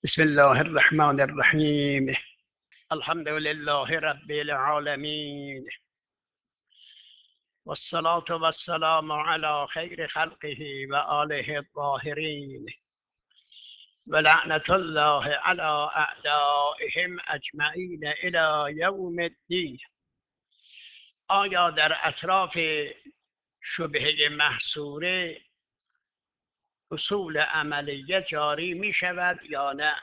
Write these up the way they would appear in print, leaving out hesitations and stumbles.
بسم الله الرحمن الرحیم. الحمد لله رب العالمین والصلاة والسلام على خیر خلقه و آله الطاهرین و لعنت الله علی اعدائهم اجمعین الی یوم الدین. آیا در اطراف شبهه محصوره اصول عملیه جاری می شود یا نه؟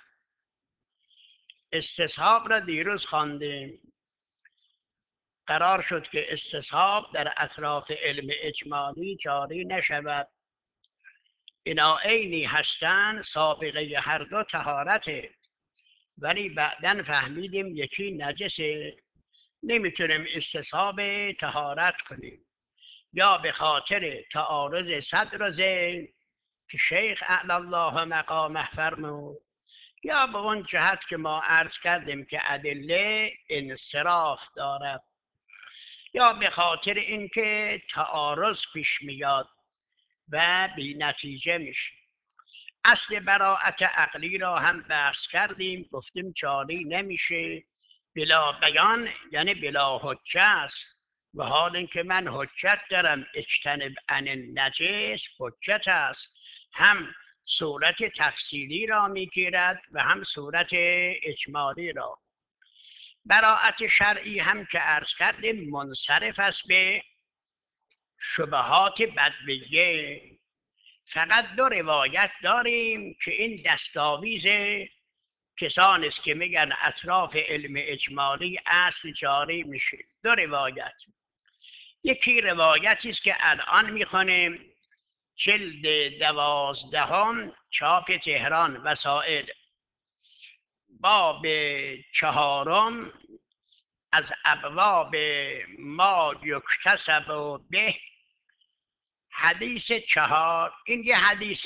استصحاب را دیروز خواندیم. قرار شد که استصحاب در اطراف علم اجمالی جاری نشود. اینا عینی هستن، سابقه هر دو طهارته، ولی بعداً فهمیدیم یکی نجسه، نمیتونیم استصحاب طهارت کنیم، یا به خاطر تعارض صدر و ذیل که شیخ اعلی الله مقامه فرمود، یا به اون جهت که ما عرض کردیم که ادله انصراف دارد، یا به خاطر اینکه تعارض پیش میاد و بی نتیجه میشه. اصل براءت عقلی را هم بحث کردیم، گفتیم جاری نمیشه، بلا بیان یعنی بلا حجه است، و حال اینکه من حجت دارم اجتنب عن النجس حجت است، هم صورت تفصیلی را میگیرد و هم صورت اجمالی را. براءت شرعی هم که عرض کردیم منصرف است به شبهات بدویه. فقط دو روایت داریم که این دستاویز کسانی است که میگن اطراف علم اجمالی اصل جاری میشه. دو روایت، یکی روایتی است که الان میخونیم، جلد 12 چاپ تهران وسائل، باب 4 از ابواب ما یکتسب به، حدیث 4. این یه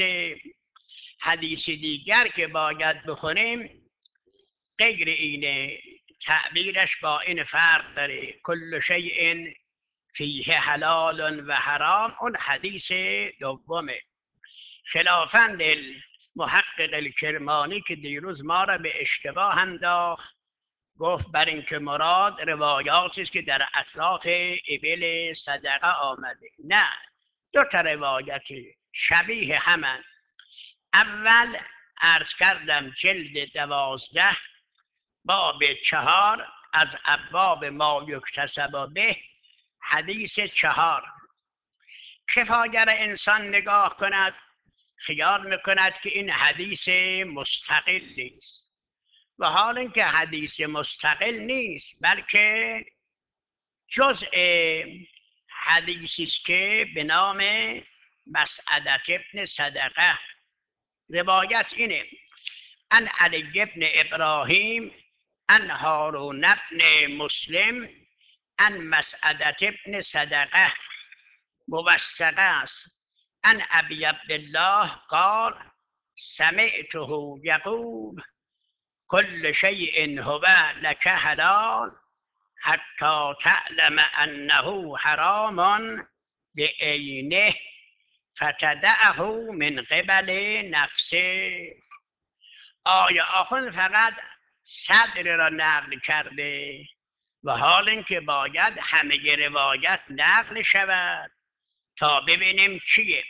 حدیث دیگر که باید بخونیم غیر اینه، تعبیرش با این فرق داره، کل شیء فیه حلال و حرام، اون حدیث دومه. خلافاً محقق الکرمانی که دیروز ما را به اشتباه انداخت، گفت بر اینکه مراد روایاتی است که در اطراف ابل صدقه آمده. نه، دو تا روایت شبیه همان. اول عرض کردم جلد 12 باب 4 از ابواب ما یکتسب به، حدیث 4. کفاگر انسان نگاه کند خیال میکند که این حدیث مستقل نیست، و حال اینکه حدیث مستقل نیست بلکه جزء حدیثی است که به نام مسعدة ابن صدقه. روایت اینه، ان علی ابن ابراهیم ان هارون ابن مسلم ان مسعدة ابن صدقه موثقه است، ان ابی عبدالله قال سمعته یقول کل شیء هو لک حلال حتی تعلم انه حرام بعینه فتدعه من قبل نفسه. آیا آخوند فقط صدر را نقل کرده، و حال اینکه باید همه روایت نقل شود تا ببینیم چیه.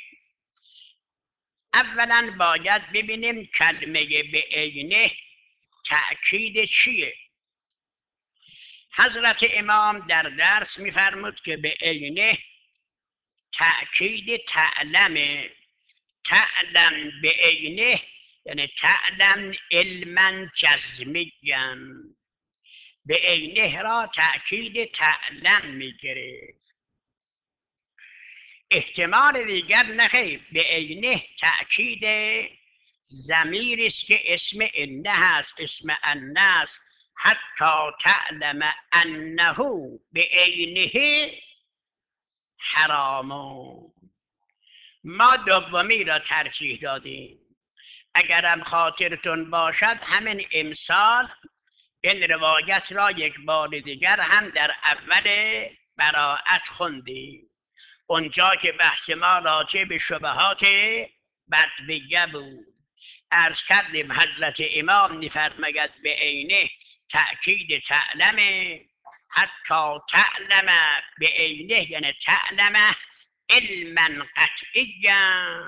اولا باید ببینیم کلمه به عینه تأکید چیه. حضرت امام در درس میفرمود که به عینه تأکید تعلم. تعلم به عینه یعنی تعلم علما جزمیا، به عینه را تأکید تعلم میگیره. احتمال دیگر نخیر، به عینه تأکید ضمیری است که اسم انه هست، اسم انه است، حتی تعلم انه به عینه حرام. ما دومی را ترجیح دادیم. اگرم خاطرتون باشد همین امسال این روایت را یک بار دیگر هم در اول براءت خوندیم، اونجا که بحث ما راجع به شبهات بدویه بود. عرض کردیم حضرت امام میفرماید به عینه تأکید تعلمه، حتی تعلم به عینه یعنی تعلم علما قطعیا.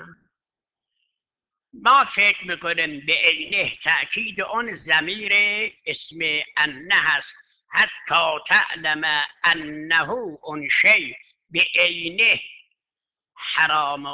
ما فکر میکنیم به عینه تأکید اون ضمیر اسم انه هست، حتی تعلم انه اون شی به عینه حرام.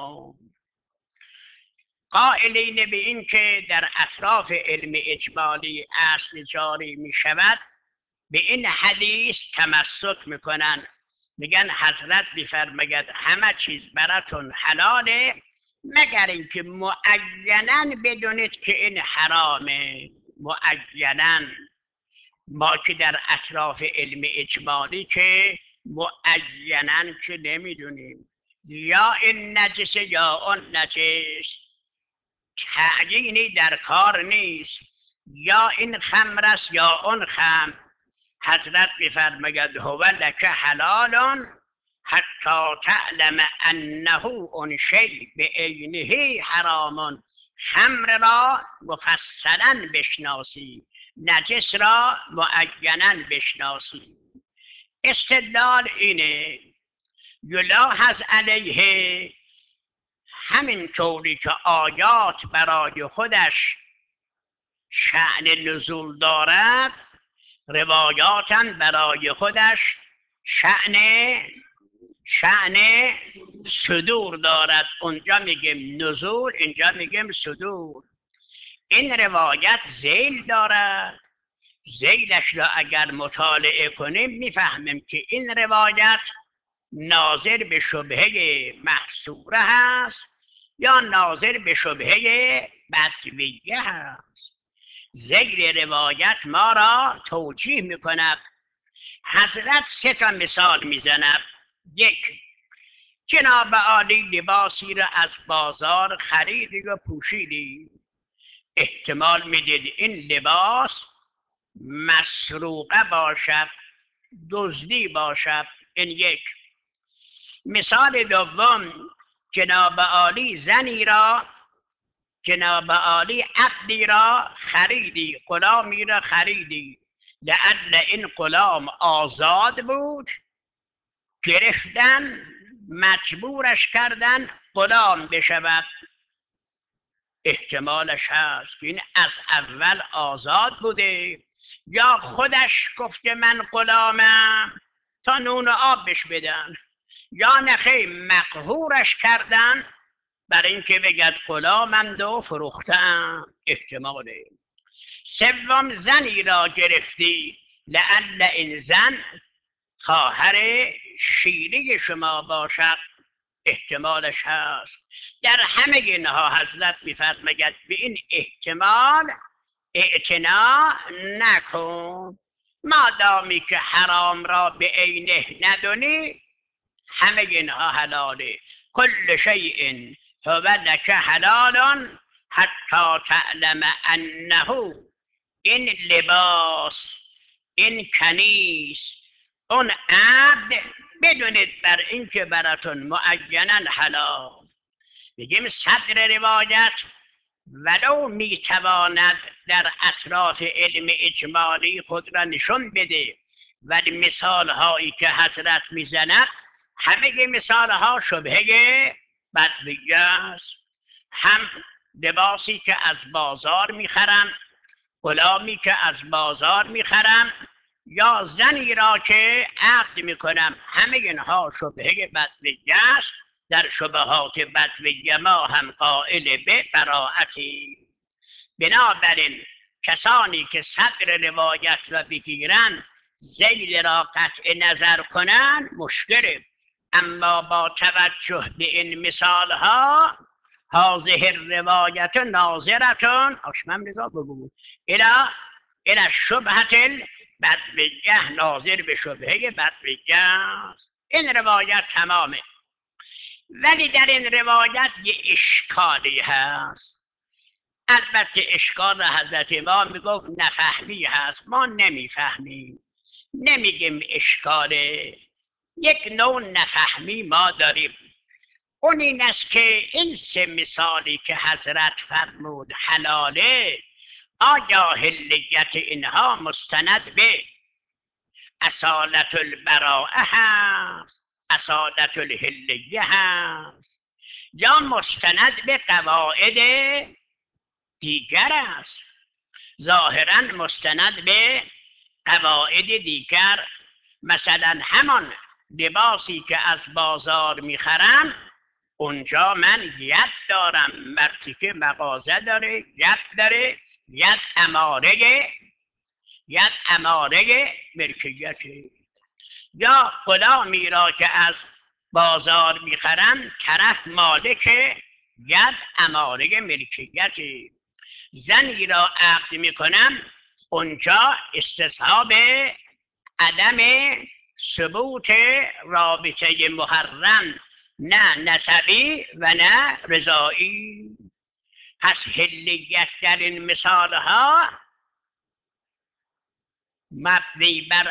قائلین به این که در اطراف علم اجمالی اصل جاری می شود به این حدیث تمسک میکنن، میگن حضرت میفرماید همه چیز براتون حلاله مگر اینکه معینا بدونید که این حرامه. معینا ما که در اطراف علم اجمالی که معینا که نمیدونیم، یا این نجسه یا اون نجس، تعیینی در کار نیست، یا این خمر است یا اون خمر. حضرت میفرماید هو لک حلال حتی تعلم انه اون شی به عینه حرام. خمر را مفصلا بشناسی، نجس را معینا بشناسی. استدلال اینه یلاحظ علیه، همین طوری که آیات برای خودش شأن نزول دارد، روایات هم برای خودش شأن صدور دارد. اونجا میگیم نزول، اینجا میگیم صدور. این روایت ذیل دارد، ذیلش را اگر مطالعه کنیم میفهمیم که این روایت ناظر به شبهه محصوره هست یا ناظر به شبهه بدویه هست. ذیل روایت ما را توجیه میکند. حضرت 3 مثال میزند. 1، جناب عالی لباسی را از بازار خریدی و پوشیدی، احتمال میدید این لباس مسروقه باشد، دزدی باشد. این 1. مثال دوم، جناب عالی زنی را، جناب عالی عبدی را خریدی، غلامی را خریدی، لعل این غلام آزاد بود، گرفتن مجبورش کردن غلام بشود. احتمالش هست که این از اول آزاد بوده، یا خودش گفته من غلامم تا نون و آب بش بدن، یا نخی مقهورش کردن برای اینکه بگد غلامم و فروختم. احتماله. 3، زنی را گرفتی، لعل این زن خواهر شیری شما باشد. احتمالش هست. در همه اینها حضرت میفرماید به این احتمال اعتنا نکن. مادامی که حرام را به عینه ندونی همه اینها حلاله. کل شیء هو لک حلال حتی تعلم انه، این لباس، این کنیز، اون عبد، بدونید بر این که براتون معینا حلال. بگیم صدر روایت ولو میتواند در اطراف علم اجمالی خود را نشون بده، ولی مثال هایی که حضرت میزند همه مثال ها شبهه بدویه است. هم لباسی که از بازار میخرم، غلامی که از بازار میخرم، یا زنی را که عقد میکنم، همه اینها شبهه بدویه است. در شبهات بدویه ما هم قائل به براعتی. بنابراین کسانی که صدر روایت را بگیرن، ذیل را قطع نظر کنن مشکله. اما با توجه به این مثال ها، هذه الروایت ناظرتون آشمم رضا بگو الى شبهت البدویه، ناظر به شبهه بدویه است. این روایت تمامه. ولی در این روایت یه اشکالی هست. البته اشکال حضرت امام میگفت نفهمی هست، ما نمیفهمیم، نمیگیم اشکاله. یک نوع نفهمی ما داریم. اون این است که این سه مثالی که حضرت فرمود حلاله، آیا حلیت اینها مستند به اصالت البراءه هست، اصالت الحلیه هست، یا مستند به قواعد دیگر است؟ ظاهرا مستند به قواعد دیگر. مثلا همان لباسی که از بازار میخرم، اونجا من ید دارم، وقتی که مغازه داره ید داره، ید اماره ملکیته. یا غلامی را که از بازار میخرم، طرف مالک ید اماره ملکیته. زنی را عقد میکنم، اونجا استصحاب عدم ثبوت رابطه محرم، نه نسبی و نه رضایی. پس حلیت در این مثال ها مبنی بر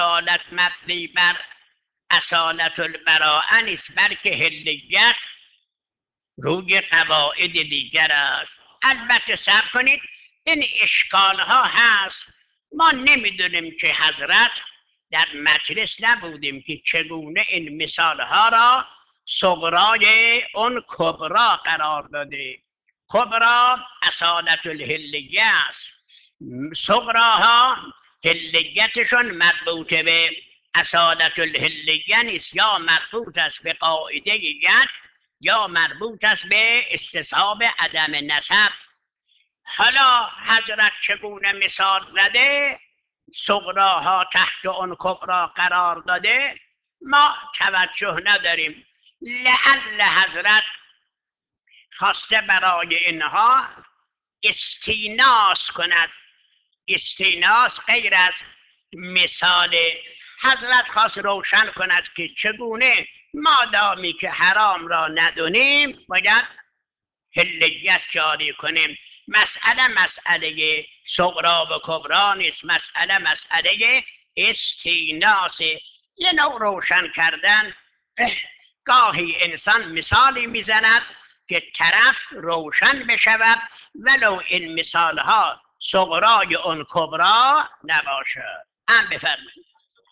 اصالت البراءه نیست، بلکه حلیت روی قواعد دیگر است. البته صبر کنید، این اشکال ها هست. ما نمیدونیم که حضرت در مجلس نبودیم که چگونه این مثال ها را صغرای اون کبرا قرار داده. کبرا اصالت الحلیه است، صغراها حلیتشون مربوط به اصالت الحلیه نیست، یا مربوط است به قاعده ید، یا مربوط است به استصحاب عدم نسب. حالا حضرت چگونه مثال زده، صغراها تحت اون کبرا قرار داده، ما توجه نداریم. لعل حضرت خواسته برای اینها استیناس کند. استیناس غیر از مثال. حضرت خواست روشن کند که چگونه مادامی که حرام را ندونیم باید حلیت جاری کنیم. مسئله صغرا و کبرا نیست، مسئله استیناس. یه نوع روشن کردن. گاهی انسان مثالی میزند که طرف روشن بشود، ولو این مثال ها صغرای اون کبرا نباشد. بفرمایید.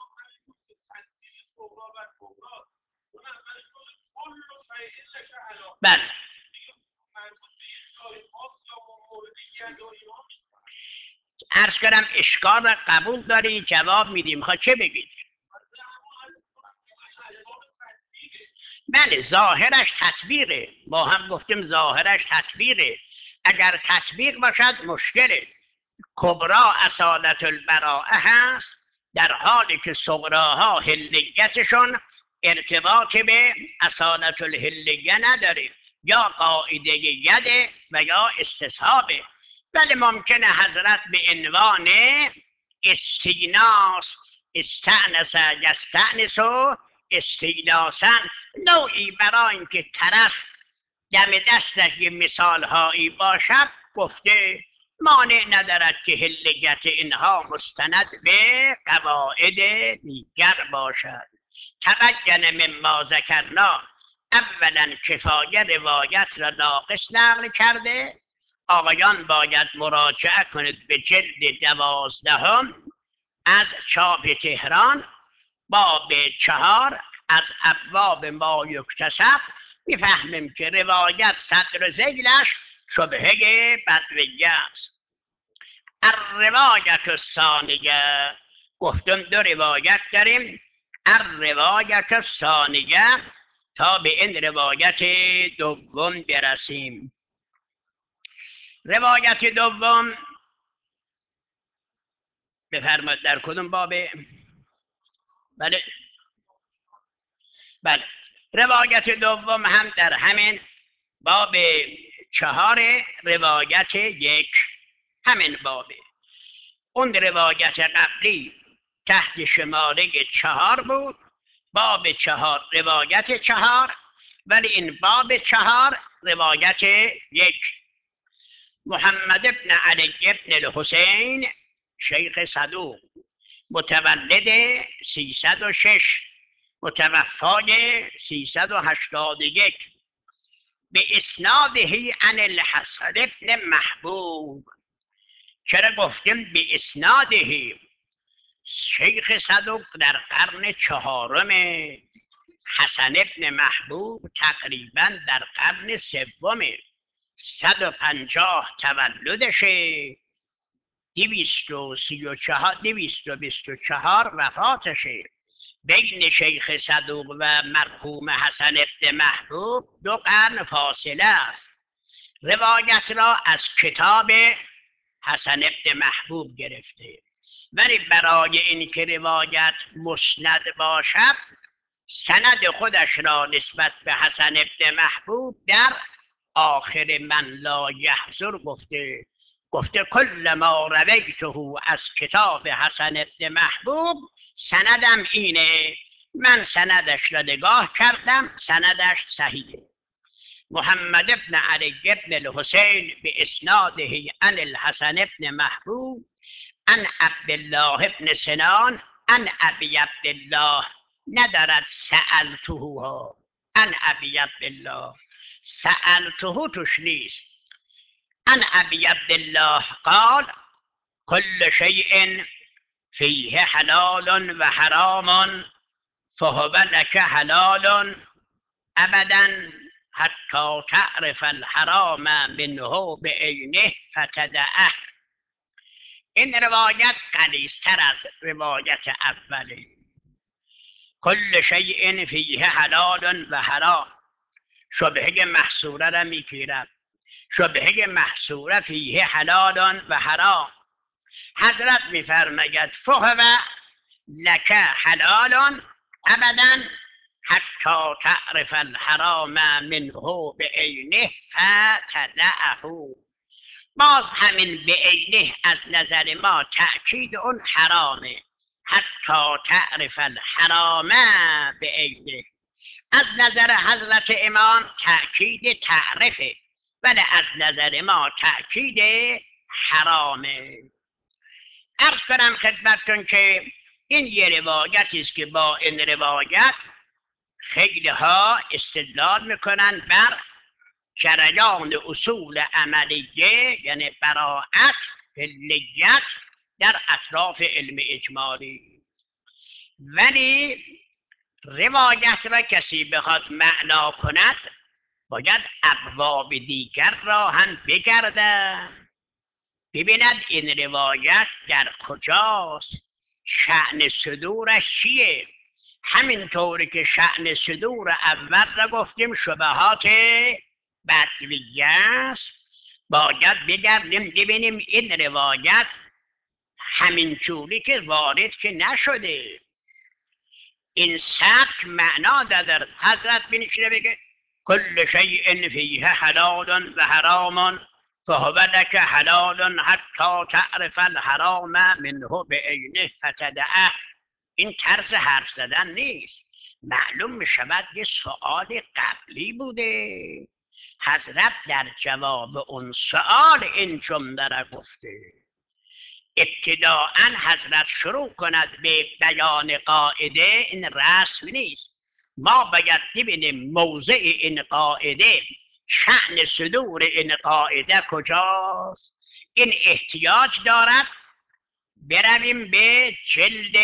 بله، عرض کردم اشکال را قبول داری، جواب میدیم. خواهد چه بگید؟ بله، ظاهرش تطبیقه. ما هم گفتیم ظاهرش تطبیقه. اگر تطبیق باشد مشکله. کبرا اصالت البراءه هست، در حالی که صغراها حلیتشون ارتباط به اصالت الحلیه نداره، یا قاعده یده و یا استصحابه. ولی ممکنه حضرت به عنوان استیناس، استعنس یستعنس و استیناسن، نوعی برای اینکه طرف دم دستش یه مثال هایی باشد گفته، مانع ندارد که حلیت اینها مستند به قواعد دیگر باشد. تبین مما ذکرنا، اولا کفایه روایت را ناقص نقل کرده. آقایان باید مراجعه کنید به جلد 12 از چاپ تهران، باب 4 از ابواب ما یکتسب. میفهمیم که روایت صدر ذیلش شبهه بدویه است. الروایت الثانیه، گفتم 2 روایت داریم. الروایت الثانیه، تا به این روایت دوم برسیم. روایت دوم بفرمایید در کدوم بابه؟ بله، روایت دوم هم در همین باب 4 روایت 1 همین بابه. اون روایت قبلی تحت شماره 4 بود، باب 4 روایت 4، ولی این باب 4 روایت 1. محمد ابن علی ابن الحسین شیخ صدوق، متولد 306، متوفای 381، به اسناده عن الحسن ابن محبوب. چرا گفتیم به اسناده؟ شیخ صدوق در قرن چهارم، حسن ابن محبوب تقریبا در قرن سوم، 150 تولدشه، 224 وفاتشه. بین شیخ صدوق و مرحوم حسن ابن محبوب 2 قرن فاصله است. روایت را از کتاب حسن ابن محبوب گرفته، ولی برای اینکه روایت مسند باشد سند خودش را نسبت به حسن ابن محبوب در آخر من لا یحضر گفته کل ما رویته از کتاب حسن ابن محبوب سندم اینه، من سندش را نگاه کردم، سندش صحیحه. محمد ابن علی ابن الحسین به اسناده عن الحسن ابن محبوب عن عبدالله ابن سنان عن ابی عبدالله، ندارد سألته ها، عن ابی عبدالله، سألته توش نیست. عن ابی عبدالله قال كل شيء فيه حلال و حرام فهو لك حلال ابدا حتی تعرف الحرام منه بعینه فتدعه. این روایت غلیظتر از روایت اوله. کل شیء فیه حلال و حرام، شبهه محصوره را میگیرد. شبهه محصوره فیه حلال و حرام، حضرت میفرماید فهو لک حلال ابدا حتی تعرف الحرام منه بعینه فتدعه. باز همین بعینه از نظر ما تأکید اون حرامه، حتی تعرف الحرام بعینه. از نظر حضرت امام تأکید تعرفه، ولی از نظر ما تأکید حرامه. عرض کنم خدمتتون که این یه روایتی است که با این روایت خیلی ها استدلال میکنن بر جریان اصول عملیه، یعنی براءت کلیت در اطراف علم اجمالی. ولی روایت را کسی بخواد معنا کند باید ابواب دیگر را هم بگرده، ببیند این روایت در کجاست، شأن صدورش چیه. همینطوری که شأن صدور اول را گفتیم شبهات بدویه است، باید بگردیم ببینیم این روایت همین جوری که وارد که نشده، این سبک معنا دادر. حضرت بینشونه بگه کل شیء فیه حلال و حرام فهو لک حلال حتی تعرف الحرام منه بعینه فتدعه. این طرز حرف زدن نیست، معلوم می شود یه سؤال قبلی بوده، حضرت در جواب اون سؤال این جمله را گفته. ابتداعا حضرت شروع کند به بیان قاعده، این رسم نیست. ما باید ببینیم موضع این قاعده، شأن صدور این قاعده کجاست. این احتیاج دارد برویم به جلد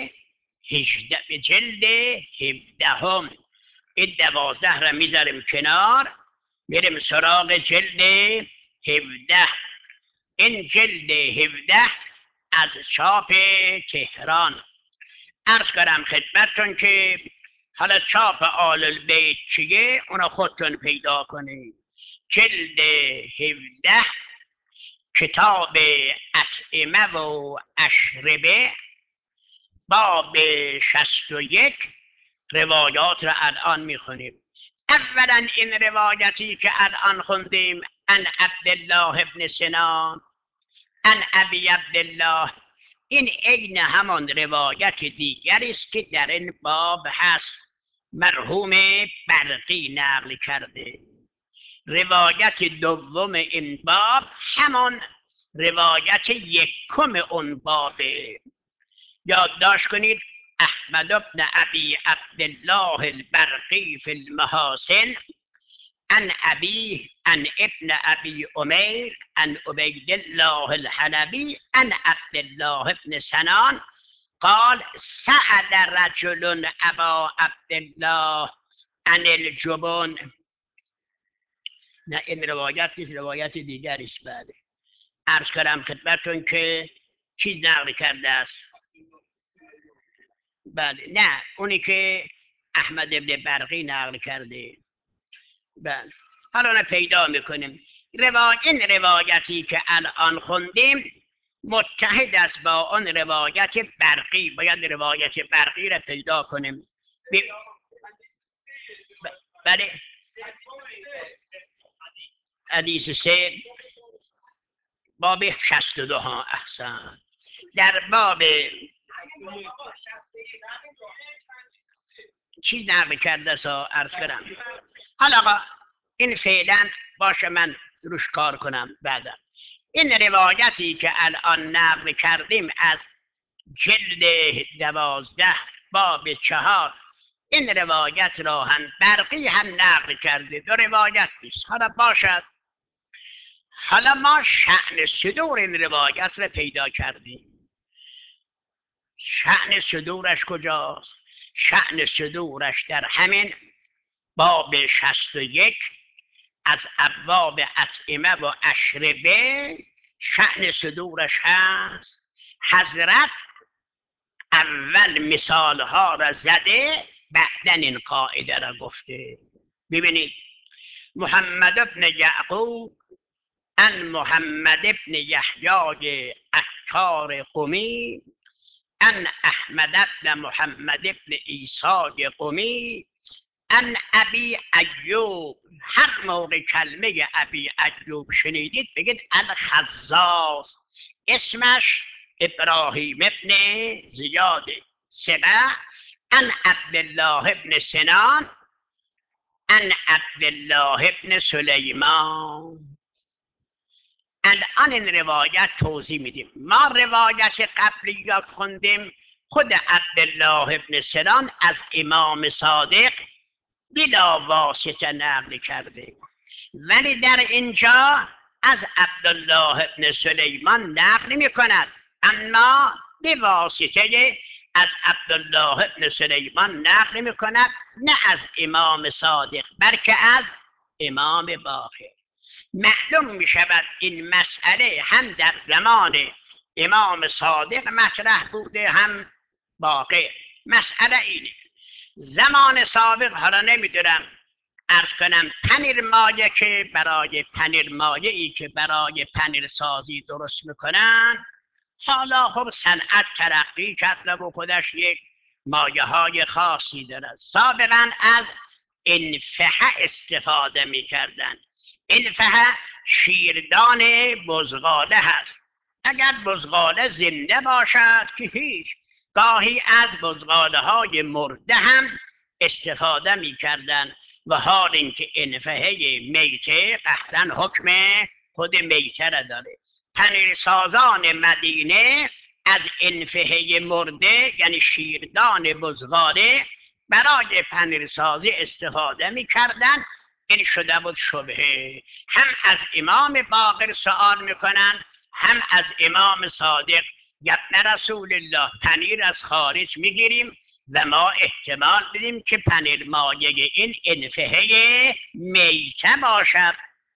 17. این 12 را میذاریم کنار، میریم سراغ جلد 17. این جلد 17 از چاپ تهران. عرض کنم خدمتتون که حالا چاپ آل البیت چیه اونو خودتون پیدا کنید. جلد 17 کتاب اطعمه و اشربه باب 61 روایات را الان میخونیم. اولا این روایتی که الان خوندیم عن عبدالله ابن سنان عن ابی عبدالله، این عین همان روایت دیگری است که در این باب هست، مرحوم برقی نقل کرده. روایت دوم این باب همان روایت یکم اون بابه. یادداشت کنید احمد بن ابی عبدالله البرقی فی المحاسن عن أبيه عن ابن أبي أمير عن عبيد الله الحلبي عن عبد الله بن سنان قال سأل رجل أبا عبد الله عن الجبن. نه این روایت نیست، روایت دیگری است. بله عرض کردم خدمتتون که چیز نقل کرده است. بله نه اونی که احمد ابن برقی نقل کرده. بله حالا پیدا میکنیم این روایتی که الان خوندیم متحد است با اون روایت برقی. باید روایت برقی را پیدا کنیم. بله حدیث 3 باب 62 ها. احسن. در باب چیز نقل کرده سا عرض کنم. حالا این فعلا باشه من روش کار کنم بعدا. این روایتی که الان نقل کردیم از جلد 12 باب 4 این روایت را هم برقی هم نقل کرده. دو روایت نیست. حالا باشد. حالا ما شأن صدور این روایت را پیدا کردیم. شأن صدورش کجاست؟ شأن صدورش در همین باب 61 از ابواب اطعمه و اشربه شأن صدورش هست. حضرت اول مثالها را زده بعدن این قاعده را گفته. ببینید محمد بن یعقوب ان محمد بن یحیی عطار قمی ان احمد بن محمد بن عیسی قمی ان ابی ایوب. هر موقع کلمه ابی ایوب شنیدید بگید الخزاز. اسمش ابراهیم ابن زیاد سبع ان عبدالله ابن سنان ان عبدالله ابن سلیمان. الان این روایت توضیح میدیم. ما روایت قبلی یا خوندیم خود عبدالله ابن سنان از امام صادق بلا واسطه نقل کرده، ولی در اینجا از عبدالله ابن سلیمان نقل می کند، اما به واسطه از عبدالله ابن سلیمان نقل می کند، نه از امام صادق بلکه از امام باقر. معلوم می شود این مسئله هم در زمان امام صادق مطرح بوده هم باقر. مسئله اینه زمان سابق، حالا نمیدونم عرض کنم پنیر مایه که برای پنیر مایه‌ای که برای پنیر سازی درست میکنن، حالا خب صنعت ترقی کرده و خودش یک مایه های خاصی دارد. سابقا از انفحه استفاده میکردن. انفحه شیردان بزغاله هست. اگر بزغاله زنده باشد که هیچ، گاهی از بزغاله های مرده هم استفاده می کردن و حال اینکه انفحه میته قهرن حکم خود میته را داره. پنیر سازان مدینه از انفحه مرده یعنی شیردان بزغاله برای پنیر سازی استفاده می کردن. این شده بود شبهه. هم از امام باقر سوال میکنن هم از امام صادق. ابن رسول الله پنیر از خارج میگیریم و ما احتمال بدیم که پنیر مایه این انفحه میته باشد.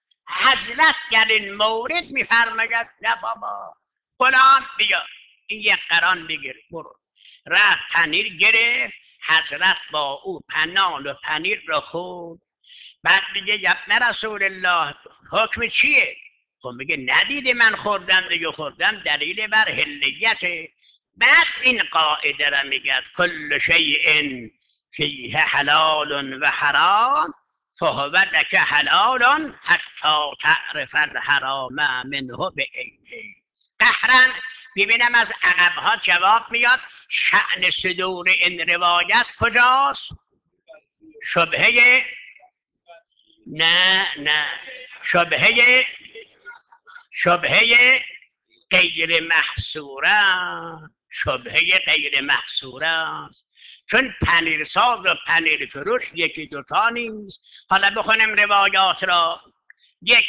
حضرت در این مورد میفرماید نه بابا فلان بیا این یک قران بگیر برو. رفت پنیر گرفت، حضرت با او پنال و پنیر را خورد. بعد میگه ابن رسول الله حکم چیه؟ خب میگه ندیده من خوردم دیگه خوردم، دلیل بر حلیته. بعد این قاعده را میگه کل شیء فیه حلال و حرام فهو لک حلال حتی تعرف الحرام منه بعینه. قهرن ببینم از عقبها جواب میاد شأن صدور این روایت کجاست؟ شبهه نه شبهه غیر محصوره. شبهه غیر محصور است. چون پنیرساز و پنیر فروش یکی دوتا نیست. حالا بخونیم روایات را. یک،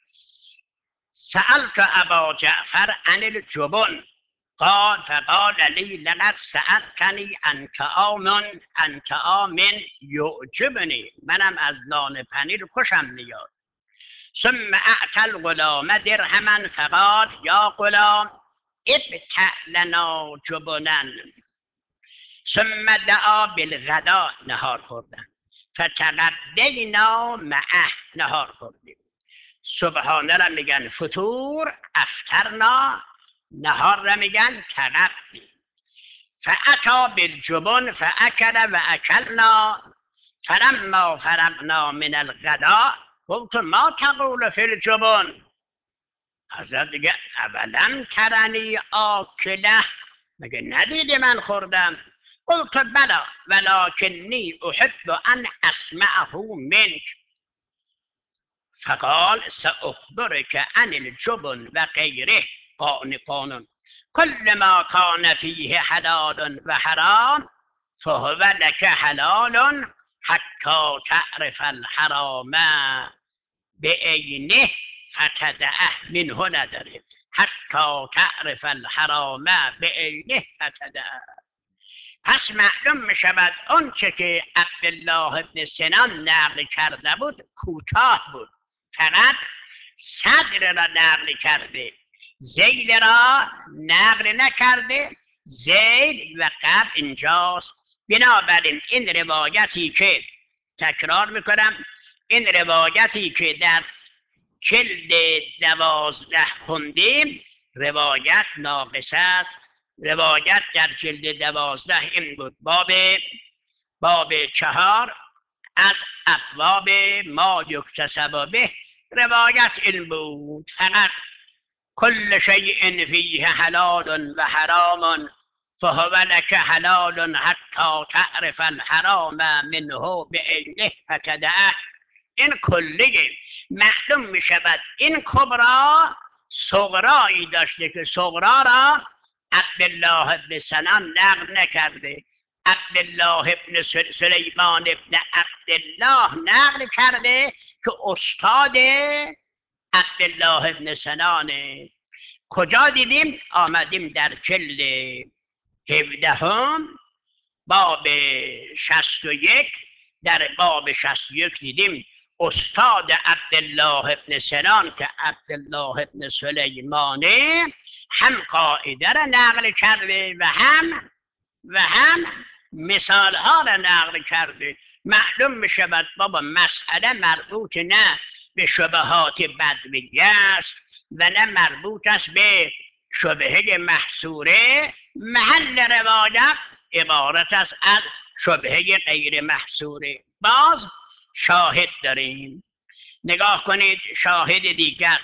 سألت ابا جعفر عن الجبن قال فقال لي لقد سألتني عن طعام يعجبني، منم از نان پنیر خوشم میاد. ثم اعطى الغلام درهما فقال یا غلام ابتع لنا جبنا. ثم دعا بالغداء، نهار خوردن. فتغدینا معه، نهار خوردیم. صبحانه را میگن فطور، افطرنا. نهار را میگن تغدی. فأتا بالجبن فأکل و اکلنا. فلما فرغنا من الغداء قلت ما تقول فی الجبن. حضرت دیگه اولم ترنی آکله، مگه ندیدی من خوردم؟ قلت بلا ولکنی احب ان اسمعه منک. فقال سأخبرك عن الجبن و غیره قانون كل ما كان فيه حلال و حرام فهو لك حلال حتى تعرف الحرام بعینه فتدعه. منه نداره، حتی تعرف الحرام بعینه فتدعه. پس معلوم می شود آنچه که عبدالله بن سنان نقل کرده بود کوتاه بود، فقط صدر را نقل کرده، ذیل را نقل نکرده. ذیل و قبل اینجاست. بنابراین این روایتی که تکرار میکنم، این روایتی که در جلد 12 خوندیم روایت ناقص است. روایت در جلد 12 این بود، باب 4 از ابواب ما یکتسب به. روایت این بود فقط کل شیء فیه حلال و حرام فهو لک حلال حتی تعرف الحرام منه بعینه فتدعه. این کلیه. معلوم می شود این کبرا صغرایی داشته که صغرا را عبدالله بن سنان نقل نکرده. عبدالله بن سلیمان بن عبدالله نقل کرده که استاد عبدالله بن سنانه. کجا دیدیم؟ آمدیم در جلد 17 باب 61. در باب 61 دیدیم استاد عبدالله بن سنان که عبدالله بن سلیمانه هم قاعده را نقل کرده و هم مثال ها را نقل کرده. معلوم می شود بابا مسئله مربوط نه به شبهات بدویه است و نه مربوط است به شبهه محصوره. محل روایت عبارت است از شبهه غیر محصوره. باز شاهد داریم. نگاه کنید شاهد دیگر.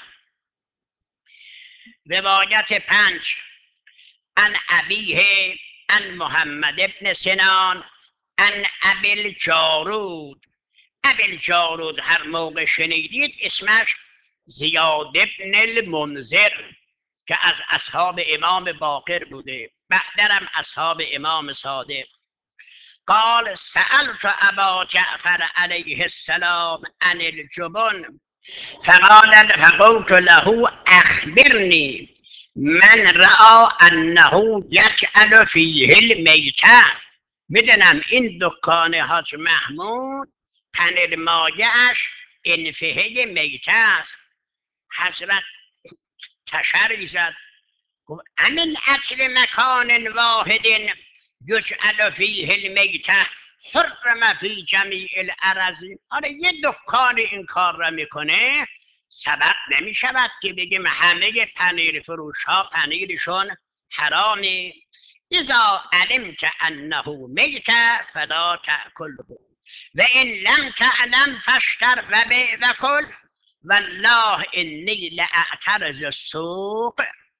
روایت 5 عن ابیه عن محمد ابن سنان عن ابی الجارود. ابی الجارود هر موقع شنیدید اسمش زیاد ابن المنذر که از اصحاب امام باقر بوده، بعدرم اصحاب امام صادق. قال سألت ابا جعفر علیه السلام عن الجبن فقلت له اخبرني من رأى انه یجعل فیه المیته. میدونم این دکان حاج محمود پنیر مایه‌اش انفهه میته است. حضرت تشری زد گفت امن اکل مکان واحد یجعل فیه المیته حرم فی جمیع الارض. آره یه دکان این کار را میکنه، سبب نمی شود که بگیم همه پنیر فروش ها پنیرشون حرامی. اذا علمت انه میت فلا تأکله و ان لم تعلم فاشتر و بیع و کل والله انی لاعترض السوق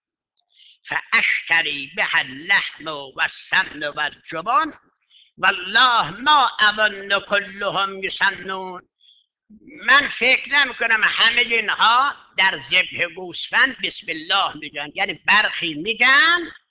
فاشتری به اللحم و السمن و الجبن والله ما اظن كلهم یسنون. من فکر نمی کنم همه اینها در ذبح گوسفند بسم الله میگن، یعنی برخی میگن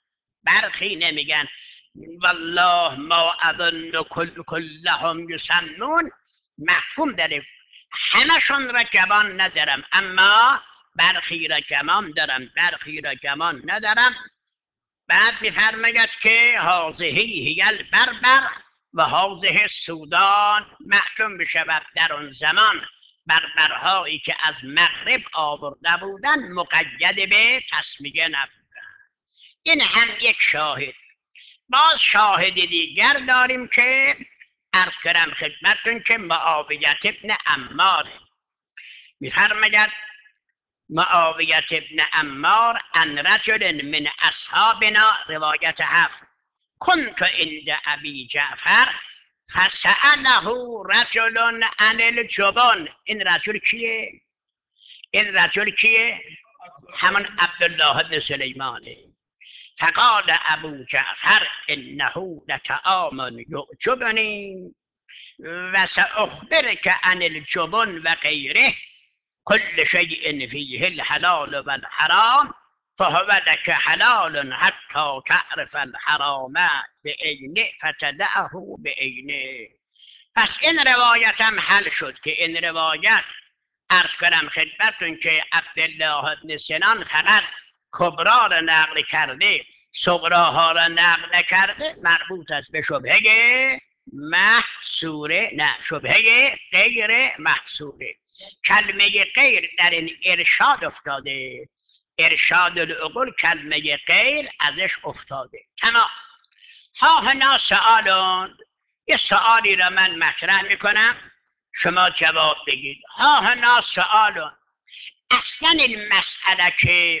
برخی نمیگن والله ما اظن کلهم یسمون، مفهوم داره همشون را گمان ندارم، اما برخی را گمان دارم، برخی را گمان ندارم. بعد میفرماید که هذه هی البربر و هذه السودان، معلوم بشود در آن زمان بربرهایی که از مغرب آورده بودن مقید به تسمیه نبودن. این هم یک شاهد. باز شاهد دیگر داریم که عرض کردم خدمتتون که معاویة ابن عمار میفرماید معاویة ابن عمار عن رجل من اصحابنا، روایت 7، كنت عند ابی جعفر فسأله رجل عن الجبن. این رجل کیه؟ این رجل کیه؟ همون عبدالله بن سلیمانه. فقال ابو جعفر انه لطعام یعجبنی و سأخبرك عن الجبن و غیره كل شيء فيه الحلال والحرام فهو لك حلال حتى تعرف الحرام بعینه فتدعه بعینه. پس این روایت هم حل شد که این روایت عرض کنم خدمتتون که عبدالله بن سنان فقط کبرا را نقل کرده، صغراها را نقل نکرده، مربوط است به شبهه محصوره، نه شبهه غیر محصوره. کلمه غیر در این ارشاد افتاده، ارشاد العقول کلمه غیر ازش افتاده. تمام. ها هنا سوالون، یه سوالی را من مطرح میکنم شما جواب بگید. ها هنا سوالون، اصلا این مسئله که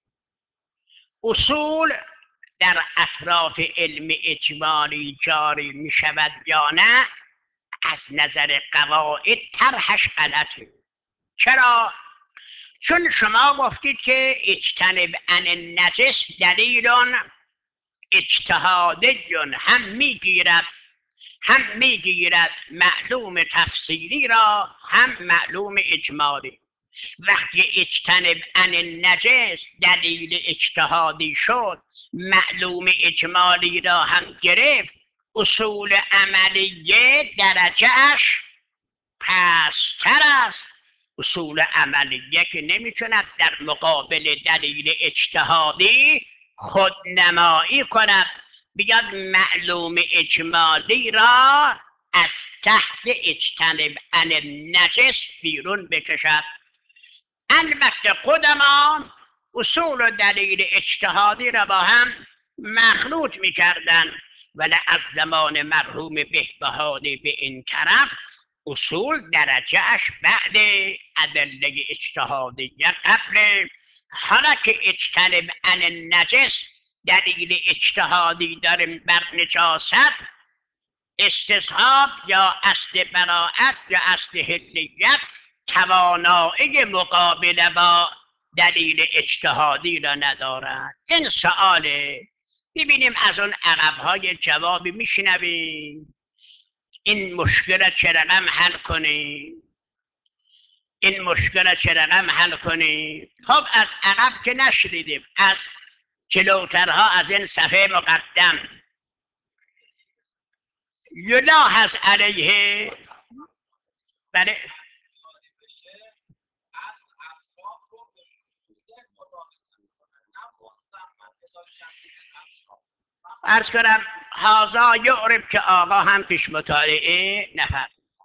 اصول در اطراف علم اجمالی جاری می شود یا نه، از نظر قواعد طرحش غلطه. چرا؟ چون شما گفتید که اجتنب عن النجس دلیل اجتهادی، هم میگیرد معلوم تفصیلی را، هم معلوم اجمالی. وقتی اجتنب عن النجس دلیل اجتهادی شد، معلوم اجمالی را هم گرفت، اصول عملیه درجهش پستر است. اصول عملیه که نمیتوند در مقابل دلیل اجتهادی خودنمایی کند، بیاد معلوم اجمالی را از تحت اجتنب عن النجس بیرون بکشد. البته قدما اصول و دلیل اجتهادی را با هم مخلوط میکردن، ولی از زمان مرحوم بهبهانی به این طرف اصول درجهش بعد ادله اجتهادی قبل. حالا که اجتنب عن النجس دلیل اجتهادی داریم بر نجاست، استصحاب یا اصل براءت یا اصل حلیت توانایی مقابله با دلیل اجتهادی را ندارد. این سؤاله. ببینیم از اون عرب‌های جوابی میشنویم این مشکل چه رقم حل کنیم، این مشکل چه رقم حل کنیم. خب از عقب که نشنیدیم، از جلوترها از این صفحه مقدم. یلاحظ علیه، بله عرض کنم هازا یعرب که آقا هم پیش مطالعه نفر.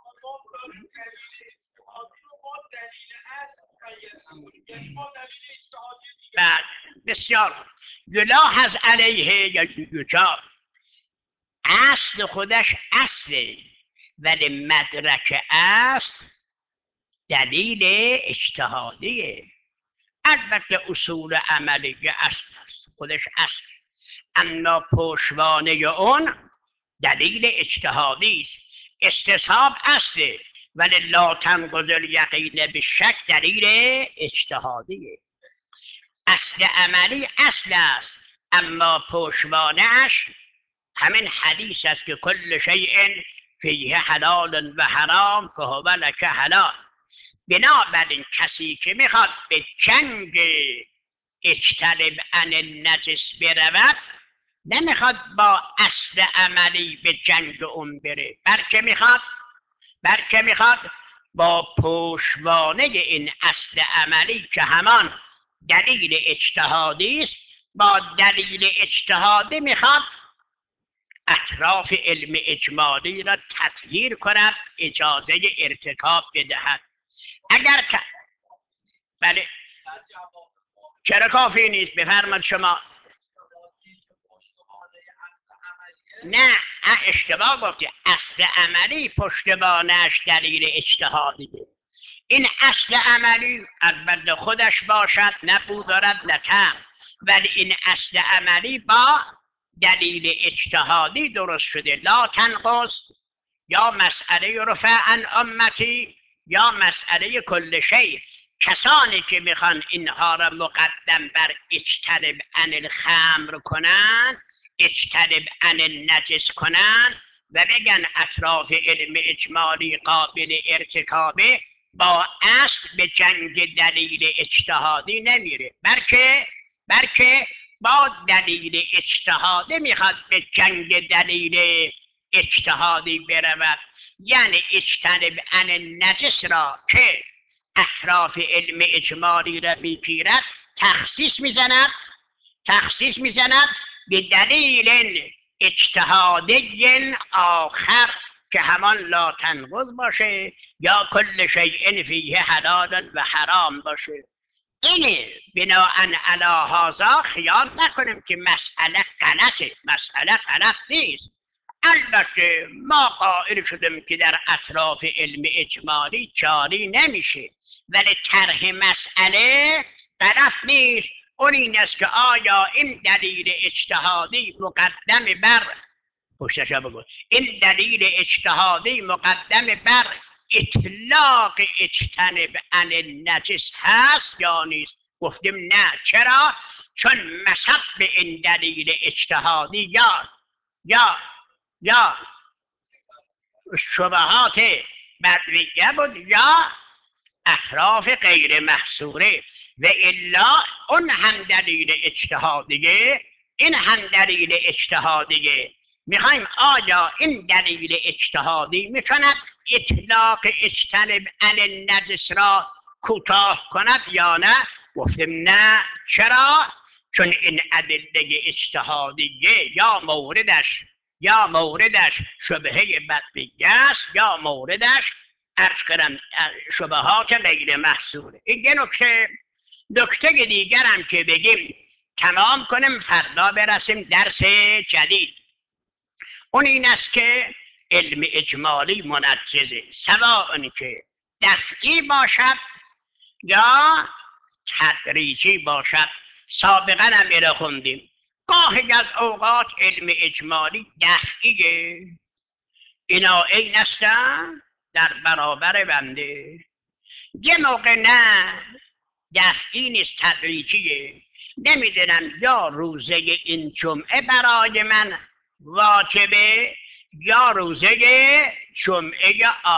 بعد بسیار یلاحظ علیه یا یجاب، اصل خودش اصله، ولی مدرک اصل دلیل اجتهادیه. البته اصول عملیه اصل است، خودش اصل، اما پشتوانه اون دلیل اجتهادی است. استصحاب اصله، ولی لا تنقض الیقین بالشک دلیل اجتهادیه. اصل عملی اصل است، اما پشتوانه‌اش همین حدیث است که کل شیء فیه حلال و حرام فهو لک حلال. بنابراین کسی که میخواد به جنگ اجتنب عن النجس برود، نمیخواد با اصل عملی به جنگ اون بره، بلکه میخواد با پشتوانه این اصل عملی که همان دلیل اجتهادی است، با دلیل اجتهادی میخواد اطراف علم اجمالی را تطهیر کند، اجازه ارتکاب بدهد. اگر که بله چرا کافی نیست؟ بفرمایید شما. نه اشتباه گفتی. اصل عملی پشتوانش دلیل اجتهادیه. این اصل عملی البته خودش باشد، نه بو دارد نه کم، ولی این اصل عملی با دلیل اجتهادی درست شده. لا تنقص یا مسئله رفع عن امتی یا مسئله کل شیء. کسانی که میخوان اینها را مقدم بر اجتنب عن الخمر کنن، اجتنب عن النجس کنن و بگن اطراف علم اجمالی قابل ارتکابه، با اصل به جنگ دلیل اجتهادی نمیره، بلکه با دلیل اجتهادی میخواد به جنگ دلیل اجتهادی برود. یعنی اجتنب عن النجس را که اطراف علم اجمالی را میگیرد تخصیص میزند به دلیل اجتهادی آخر که همان لا تنقض باشه یا کل شیء فیه حلال و حرام باشه. اینه بناءً علی هذا خیال نکنیم که مسئله غلطه. مسئله غلط نیست. البته ما قائل شدیم که در اطراف علم اجمالی جاری نمیشه، ولی طرح مسئله غلط نیست. اون این است که آیا این دلیل اجتهادی مقدم بر پشتشا بگو این دلیل اجتهادی مقدم بر اطلاق اجتنب عن النجس هست یا نیست؟ گفتیم نه. چرا؟ چون مصب به این دلیل اجتهادی یا شبهات بدویه بود یا اطراف غیر محصوره، و الا اون هم دلیل اجتهادیه، این هم دلیل اجتهادیه. میخوایم آیا این دلیل اجتهادی میتواند اطلاق اجتنب عن النجس را کوتاه کند یا نه؟ گفتیم نه. چرا؟ چون این ادله اجتهادیه یا موردش شبهه بدویه است یا موردش عرض کردم شبهات غیر محصوله. این یه نکته دیگرم که بگیم تمام کنیم فردا برسیم درس جدید. اون این است که علم اجمالی منجزه، سواء که دفعی باشد یا تدریجی باشد. سابقا هم ایره خوندیم گاهی از اوقات علم اجمالی دفعیه، اینا این هستن در برابر بنده. یه موقع نه دفعی نیست، تدریجیه. نمیدونم یا روزه این جمعه برای من واجبه یا روزه جمعه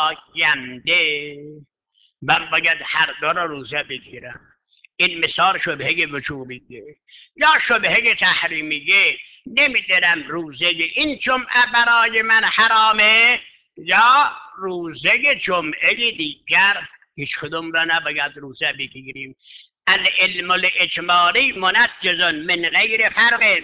آینده، من باید هر دو را روزه بگیرم. این مثال شبهه وجوبیه یا شبهه تحریمیه. نمیدونم روزه این جمعه برای من حرامه یا روزه جمعه دیگر، هیچ کدوم را نباید روزه بگیریم. العلم الاجمالی منجز من غیر فرق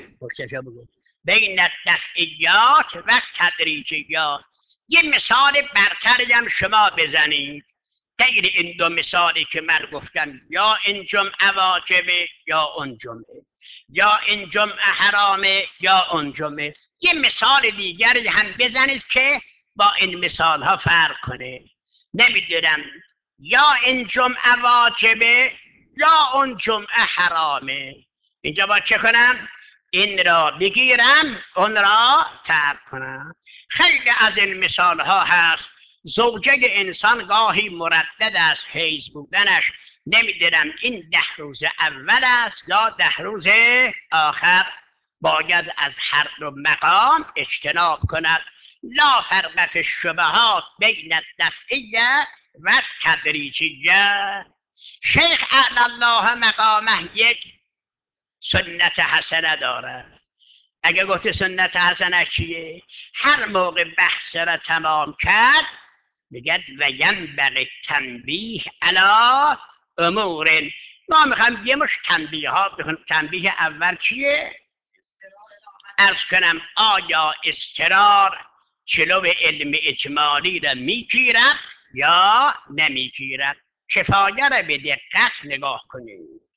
بین الدفعیات و تدریجیات. یه مثال برتری هم شما بزنید غیر این دو مثالی که من گفتم، یا این جمعه واجبه یا اون جمعه، یا این جمعه حرامه یا اون جمعه. یه مثال دیگری هم بزنید که با این مثال ها فرق کنه. نمیدونم یا این جمعه واجبه یا اون جمعه حرامه، اینجا با چه کنم؟ این را بگیرم اون را ترک کنم. خیلی از این مثال ها هست. زوجه انسان گاهی مردد است حیض بودنش، نمیدونم این 10 روز اول است یا 10 روز آخر، باید از هر دو مقام اجتناب کند. لا فرق فی الشبهات بین الدفعیه و تدریجیه. شیخ اعلی الله مقامه یک سنت حسنه دارد. اگه گفته سنت حسنه چیه؟ هر موقع بحث را تمام کرد میگد و ینبغی تنبیه علی امور. ما میخوایم یه مش تنبیه ها بخونیم. تنبیه اول چیه؟ عرض کنم آیا استرار جلو علم اجمالی را میگیرد یا نمیگیرد؟ کفایه را به دقت نگاه کنید.